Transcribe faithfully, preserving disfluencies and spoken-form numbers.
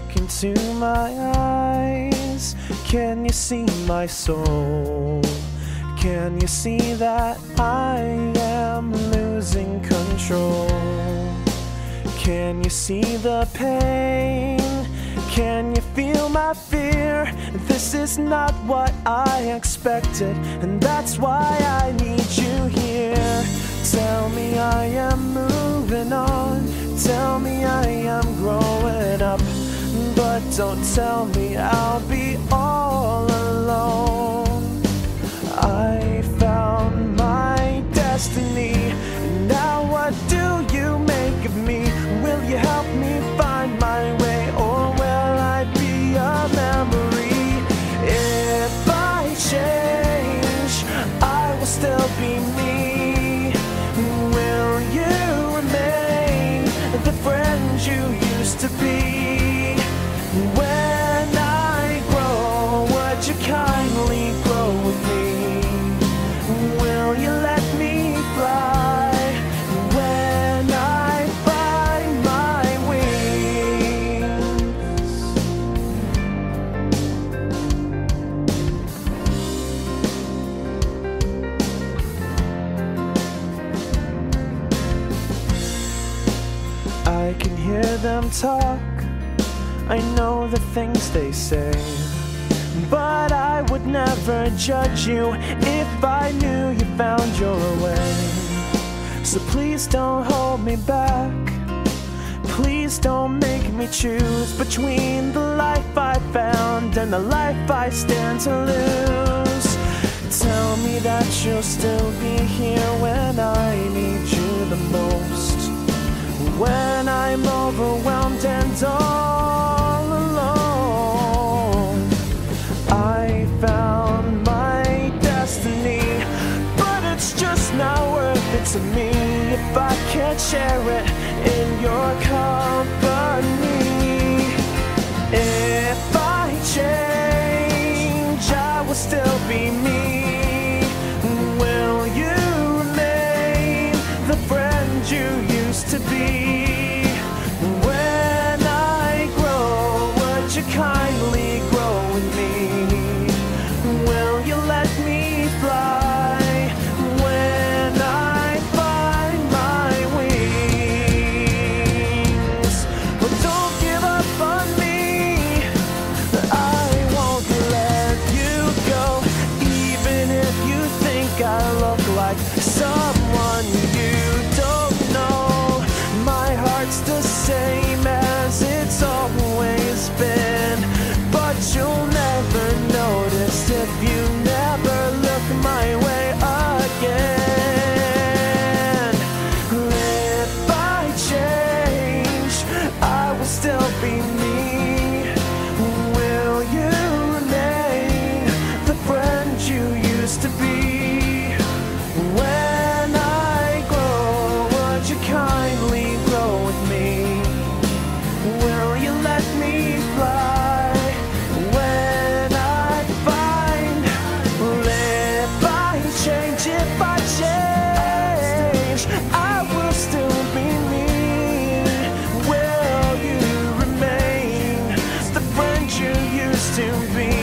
Look into my eyes. Can you see my soul? Can you see that I am losing control? Can you see the pain? Can you feel my fear? This is not what I expected, and that's why I need you here. Tell me I am moving on. Tell me I am growing up. But don't tell me I'll be all alone. I found my destiny. Now what do you make of me? Will you help me find my way, or will I be a memory? If I change, I will still be me. Will you remain the friend you used to be? When I grow, would you kindly grow with me? Will you let me fly when I find my wings? I can hear them talk. I know the things they say, but I would never judge you if I knew you found your way. So please don't hold me back. Please don't make me choose between the life I found and the life I stand to lose. Tell me that you'll still be here when I need you the most. When I'm overwhelmed and all alone, I found my destiny, but it's just not worth it to me if I can't share it in your company. If I change, I will still be me. Will you remain the friend you used to be? When I grow, would you kindly grow with me? Will you let me fly when I find my wings? But don't give up on me. I won't let you go, even if you think I look like someone you don't know. My heart's the same as it's always been, but you'll never notice if you never look my way again. If I change, I will still be me. Will you remain the friend you used to be? When I grow, would you kindly grow with me? Will you let me fly when I find? If I change, if I change, I will still be me. Will you remain the friend you used to be?